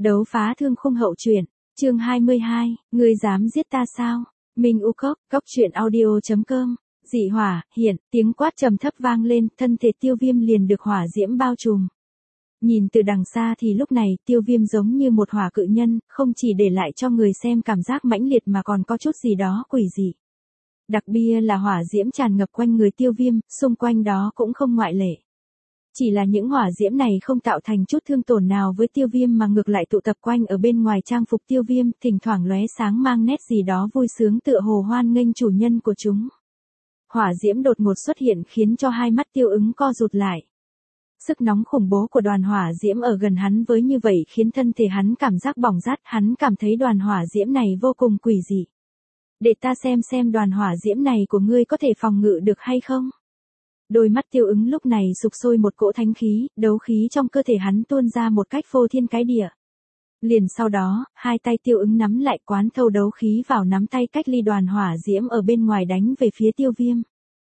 Đấu phá thương khung hậu truyện, chương 22, ngươi dám giết ta sao? Minh U Cốc, cốc.audio.com, dị hỏa, hiện, tiếng quát trầm thấp vang lên, thân thể Tiêu Viêm liền được hỏa diễm bao trùm. Nhìn từ đằng xa thì lúc này, Tiêu Viêm giống như một hỏa cự nhân, không chỉ để lại cho người xem cảm giác mãnh liệt mà còn có chút gì đó quỷ dị. Đặc biệt là hỏa diễm tràn ngập quanh người Tiêu Viêm, xung quanh đó cũng không ngoại lệ. Chỉ là những hỏa diễm này không tạo thành chút thương tổn nào với Tiêu Viêm mà ngược lại tụ tập quanh ở bên ngoài trang phục Tiêu Viêm, thỉnh thoảng lóe sáng mang nét gì đó vui sướng tựa hồ hoan nghênh chủ nhân của chúng. Hỏa diễm đột ngột xuất hiện khiến cho hai mắt Tiêu Ứng co rụt lại. Sức nóng khủng bố của đoàn hỏa diễm ở gần hắn với như vậy khiến thân thể hắn cảm giác bỏng rát, hắn cảm thấy đoàn hỏa diễm này vô cùng quỷ dị. Để ta xem đoàn hỏa diễm này của ngươi có thể phòng ngự được hay không? Đôi mắt Tiêu Ứng lúc này sục sôi một cỗ thánh khí, đấu khí trong cơ thể hắn tuôn ra một cách phô thiên cái địa. Liền sau đó, hai tay Tiêu Ứng nắm lại quán thâu đấu khí vào nắm tay cách ly đoàn hỏa diễm ở bên ngoài đánh về phía Tiêu Viêm.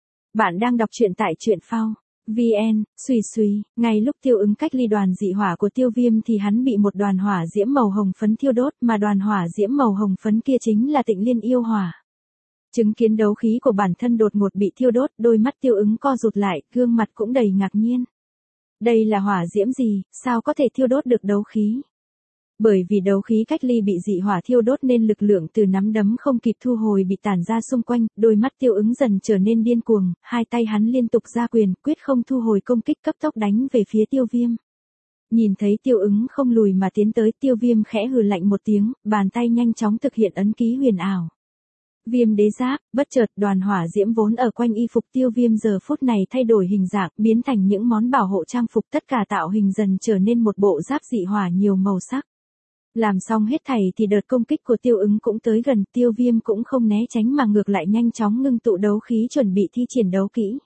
Bạn đang đọc truyện tại truyện phao VN, suy, ngay lúc Tiêu Ứng cách ly đoàn dị hỏa của Tiêu Viêm thì hắn bị một đoàn hỏa diễm màu hồng phấn thiêu đốt, mà đoàn hỏa diễm màu hồng phấn kia chính là Tịnh Liên yêu hỏa. Chứng kiến đấu khí của bản thân đột ngột bị thiêu đốt, đôi mắt Tiêu Ứng co rụt lại, gương mặt cũng đầy ngạc nhiên. Đây là hỏa diễm gì, sao có thể thiêu đốt được đấu khí? Bởi vì đấu khí cách ly bị dị hỏa thiêu đốt nên lực lượng từ nắm đấm không kịp thu hồi bị tản ra xung quanh, đôi mắt Tiêu Ứng dần trở nên điên cuồng, hai tay hắn liên tục ra quyền, quyết không thu hồi công kích, cấp tốc đánh về phía Tiêu Viêm. Nhìn thấy Tiêu Ứng không lùi mà tiến tới, Tiêu Viêm khẽ hừ lạnh một tiếng, bàn tay nhanh chóng thực hiện ấn ký huyền ảo. Viêm đế giáp, bất chợt đoàn hỏa diễm vốn ở quanh y phục Tiêu Viêm giờ phút này thay đổi hình dạng, biến thành những món bảo hộ trang phục, tất cả tạo hình dần trở nên một bộ giáp dị hỏa nhiều màu sắc. Làm xong hết thảy thì đợt công kích của Tiêu Ứng cũng tới gần, Tiêu Viêm cũng không né tránh mà ngược lại nhanh chóng ngưng tụ đấu khí chuẩn bị thi triển đấu kỹ.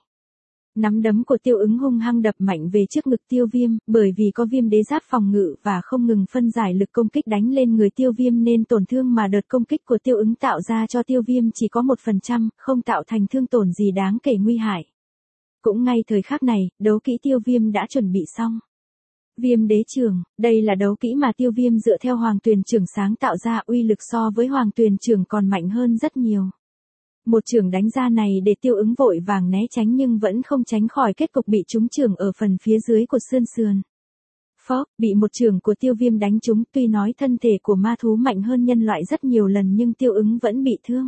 Nắm đấm của Tiêu Ứng hung hăng đập mạnh về trước ngực Tiêu Viêm, bởi vì có viêm đế giáp phòng ngự và không ngừng phân giải lực công kích đánh lên người Tiêu Viêm nên tổn thương mà đợt công kích của Tiêu Ứng tạo ra cho Tiêu Viêm chỉ có 1%, không tạo thành thương tổn gì đáng kể nguy hại. Cũng ngay thời khắc này, đấu kỹ Tiêu Viêm đã chuẩn bị xong. Viêm đế trường, đây là đấu kỹ mà Tiêu Viêm dựa theo Hoàng Tuyền Trường sáng tạo ra, uy lực so với Hoàng Tuyền Trường còn mạnh hơn rất nhiều. Một trường đánh ra này để Tiêu Ứng vội vàng né tránh nhưng vẫn không tránh khỏi kết cục bị trúng trường ở phần phía dưới của xương sườn. Phốc, bị một trường của Tiêu Viêm đánh trúng, tuy nói thân thể của ma thú mạnh hơn nhân loại rất nhiều lần nhưng Tiêu Ứng vẫn bị thương.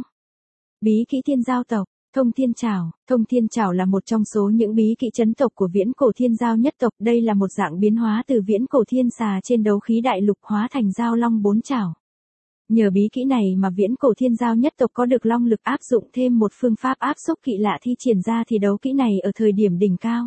Bí kỹ Thiên Giao tộc, Thông Thiên Trảo là một trong số những bí kỹ chấn tộc của Viễn Cổ Thiên Giao nhất tộc, đây là một dạng biến hóa từ Viễn Cổ Thiên Xà trên đấu khí đại lục hóa thành Giao Long 4 trảo. Nhờ bí kỹ này mà Viễn Cổ Thiên Giao nhất tộc có được long lực, áp dụng thêm một phương pháp áp xúc kỳ lạ thi triển ra thì đấu kỹ này ở thời điểm đỉnh cao.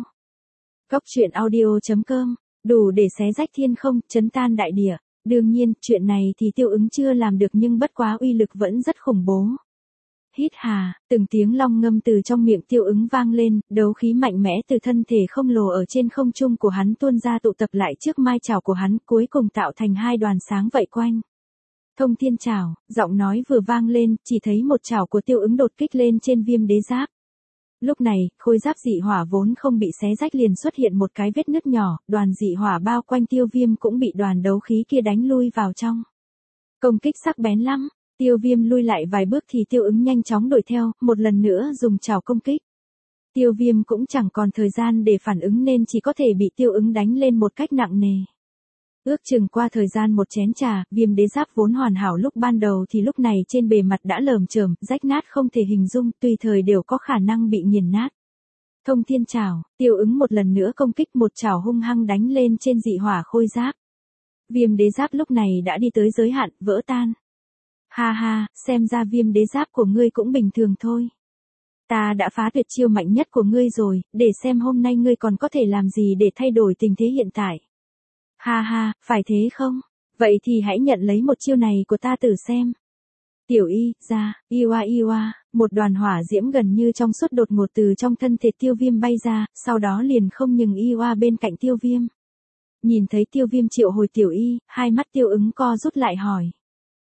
Cốc.audio.com, đủ để xé rách thiên không, chấn tan đại địa. Đương nhiên, chuyện này thì Tiêu Ứng chưa làm được nhưng bất quá uy lực vẫn rất khủng bố. Hít hà, từng tiếng long ngâm từ trong miệng Tiêu Ứng vang lên, đấu khí mạnh mẽ từ thân thể khổng lồ ở trên không trung của hắn tuôn ra tụ tập lại trước mai chảo của hắn, cuối cùng tạo thành hai đoàn sáng vây quanh. Thông Thiên Trảo, giọng nói vừa vang lên, chỉ thấy một chảo của Tiêu Ứng đột kích lên trên viêm đế giáp. Lúc này, khôi giáp dị hỏa vốn không bị xé rách liền xuất hiện một cái vết nứt nhỏ, đoàn dị hỏa bao quanh Tiêu Viêm cũng bị đoàn đấu khí kia đánh lui vào trong. Công kích sắc bén lắm, Tiêu Viêm lui lại vài bước thì Tiêu Ứng nhanh chóng đuổi theo, một lần nữa dùng chảo công kích. Tiêu Viêm cũng chẳng còn thời gian để phản ứng nên chỉ có thể bị Tiêu Ứng đánh lên một cách nặng nề. Ước chừng qua thời gian một chén trà, viêm đế giáp vốn hoàn hảo lúc ban đầu thì lúc này trên bề mặt đã lởm chởm, rách nát không thể hình dung, tùy thời đều có khả năng bị nghiền nát. Thông Thiên Trảo, Tiêu Ứng một lần nữa công kích, một chảo hung hăng đánh lên trên dị hỏa khôi giáp. Viêm đế giáp lúc này đã đi tới giới hạn, vỡ tan. Ha ha, xem ra viêm đế giáp của ngươi cũng bình thường thôi. Ta đã phá tuyệt chiêu mạnh nhất của ngươi rồi, để xem hôm nay ngươi còn có thể làm gì để thay đổi tình thế hiện tại. Ha ha, phải thế không? Vậy thì hãy nhận lấy một chiêu này của ta thử xem. Tiểu y, ra, iwa, một đoàn hỏa diễm gần như trong suốt đột ngột từ trong thân thể Tiêu Viêm bay ra, sau đó liền không ngừng iwa bên cạnh Tiêu Viêm. Nhìn thấy Tiêu Viêm triệu hồi Tiểu y, hai mắt Tiêu Ứng co rút lại hỏi.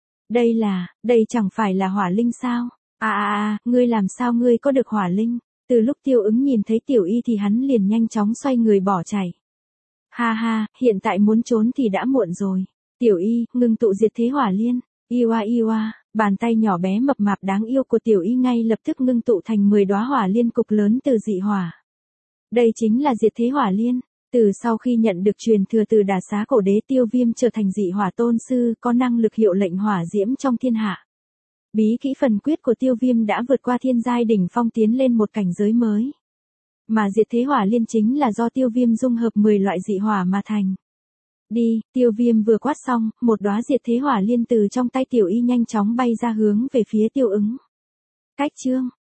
Đây chẳng phải là hỏa linh sao? Ngươi làm sao ngươi có được hỏa linh? Từ lúc Tiêu Ứng nhìn thấy Tiểu y thì hắn liền nhanh chóng xoay người bỏ chạy. Ha ha, hiện tại muốn trốn thì đã muộn rồi. Tiểu Y, ngưng tụ diệt thế hỏa liên. Iwa Iwa, bàn tay nhỏ bé mập mạp đáng yêu của Tiểu Y ngay lập tức ngưng tụ thành 10 đóa hỏa liên cục lớn từ dị hỏa. Đây chính là diệt thế hỏa liên. Từ sau khi nhận được truyền thừa từ Đả Xá Cổ Đế, Tiêu Viêm trở thành dị hỏa tôn sư, có năng lực hiệu lệnh hỏa diễm trong thiên hạ. Bí kỹ phần quyết của Tiêu Viêm đã vượt qua thiên giai đỉnh phong, tiến lên một cảnh giới mới. Mà diệt thế hỏa liên chính là do Tiêu Viêm dung hợp 10 loại dị hỏa mà thành. Đi, Tiêu Viêm vừa quát xong, một đóa diệt thế hỏa liên từ trong tay Tiểu Y nhanh chóng bay ra hướng về phía Tiêu Ứng. Cách chương